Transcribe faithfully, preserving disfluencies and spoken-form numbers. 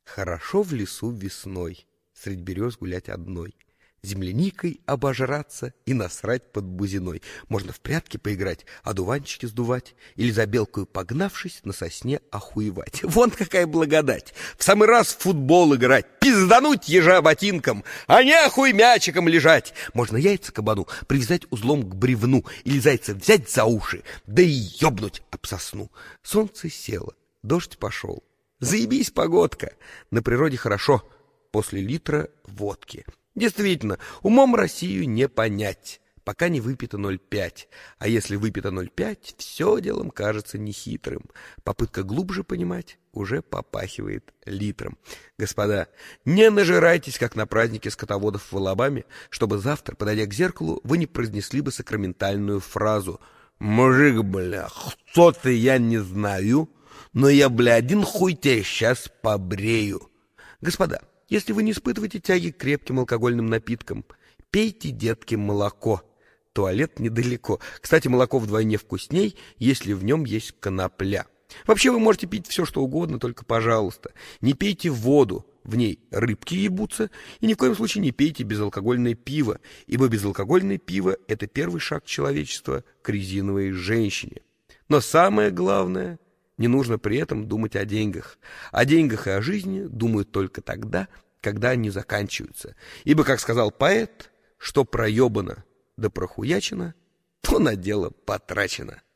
Хорошо в лесу весной средь берез гулять одной, земляникой обожраться и насрать под бузиной. Можно в прятки поиграть, одуванчики сдувать или за белкою погнавшись на сосне охуевать. Вон какая благодать! В самый раз в футбол играть, пиздануть ежа ботинком, а не охуй мячиком лежать. Можно яйца кабану привязать узлом к бревну или зайца взять за уши, да и ёбнуть об сосну. Солнце село, дождь пошел. Заебись погодка, на природе хорошо после литра водки. Действительно, умом Россию не понять, пока не выпито ноль пять. А если выпито ноль пять, все делом кажется нехитрым. Попытка глубже понимать уже попахивает литром. Господа, не нажирайтесь, как на празднике скотоводов в Алабаме, чтобы завтра, подойдя к зеркалу, вы не произнесли бы сакраментальную фразу: «Мужик, бля, кто ты, я не знаю, но я, бля, один хуй тебя сейчас побрею». Господа, если вы не испытываете тяги к крепким алкогольным напиткам, пейте, детки, молоко. Туалет недалеко. Кстати, молоко вдвойне вкусней, если в нем есть конопля. Вообще вы можете пить все, что угодно, только, пожалуйста, не пейте воду, в ней рыбки ебутся, и ни в коем случае не пейте безалкогольное пиво, ибо безалкогольное пиво – это первый шаг человечества к резиновой женщине. Но самое главное – не нужно при этом думать о деньгах. О деньгах и о жизни думают только тогда, когда они заканчиваются. Ибо, как сказал поэт, что проебано да прохуячено, то на дело потрачено.